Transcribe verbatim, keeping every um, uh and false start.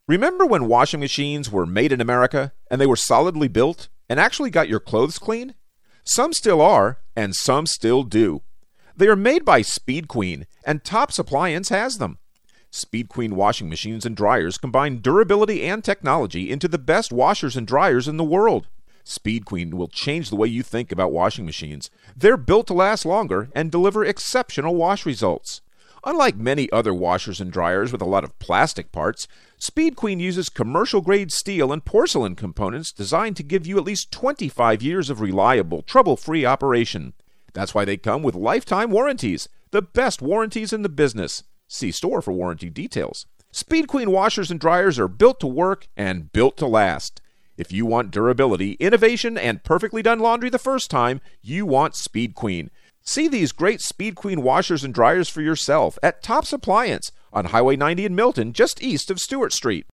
Remember when washing machines were made in America and they were solidly built and actually got your clothes clean? Some still are, and some still do. They are made by Speed Queen, and Tops Appliance has them. Speed Queen washing machines and dryers combine durability and technology into the best washers and dryers in the world. Speed Queen will change the way you think about washing machines. They're built to last longer and deliver exceptional wash results. Unlike many other washers and dryers with a lot of plastic parts, Speed Queen uses commercial-grade steel and porcelain components designed to give you at least twenty-five years of reliable, trouble-free operation. That's why they come with lifetime warranties, the best warranties in the business. See store for warranty details. Speed Queen washers and dryers are built to work and built to last. If you want durability, innovation, and perfectly done laundry the first time, you want Speed Queen. See these great Speed Queen washers and dryers for yourself at Tops Appliance on Highway ninety in Milton, just east of Stewart Street.